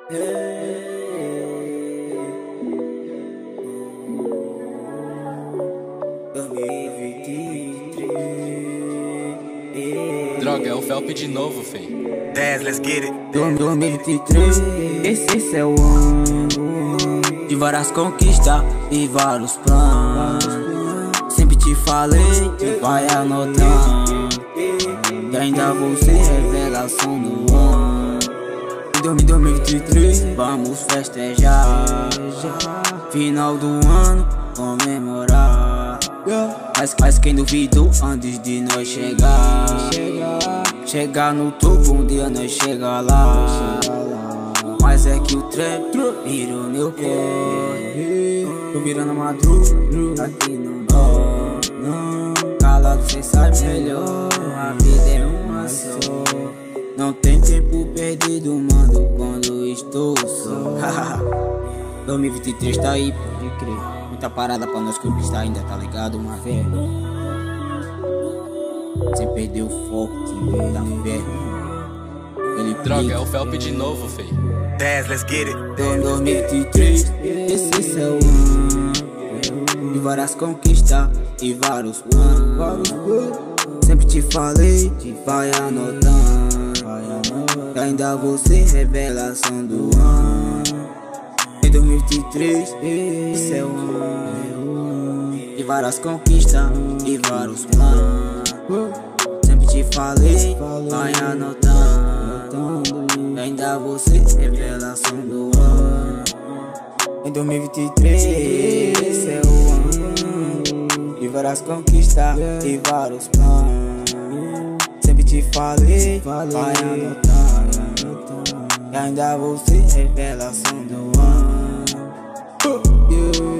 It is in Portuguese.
Droga, é o Felp de novo, fei. 10, let's get it. 2023, esse é o ano de várias conquistas e vários planos. Sempre te falei que vai anotando, que ainda vou ser revelação do ano. Em 2023, vamos festejar, final do ano, comemorar. Mas quem duvidou antes de nós chegar no topo, um dia nós chega lá. Mas é que o trap virou meu corre. Tô virando madruga, aqui não dó. Calado cê sabe melhor, a vida é uma só. Não tem tempo perdido, mano, quando estou só. 2023 tá aí, pode crer. Muita parada pra nós conquistar ainda, tá ligado, uma fé. Sem perder o foco, sem perder a fé. Droga, é o Felp de novo, fei. 10, let's get it. 2023, esse é o ano de várias conquistas e vários planos. Sempre te falei que vai anotando, que ainda vou ser revelação do ano. Em 2023, esse é o ano de várias conquistas e vários planos. Sempre te falei, vai anotando, que ainda vou ser revelação do ano. Em 2023, esse é o ano de várias conquistas e vários planos. Sempre te falei, vai anotando, que ainda vou ser revelação do ano.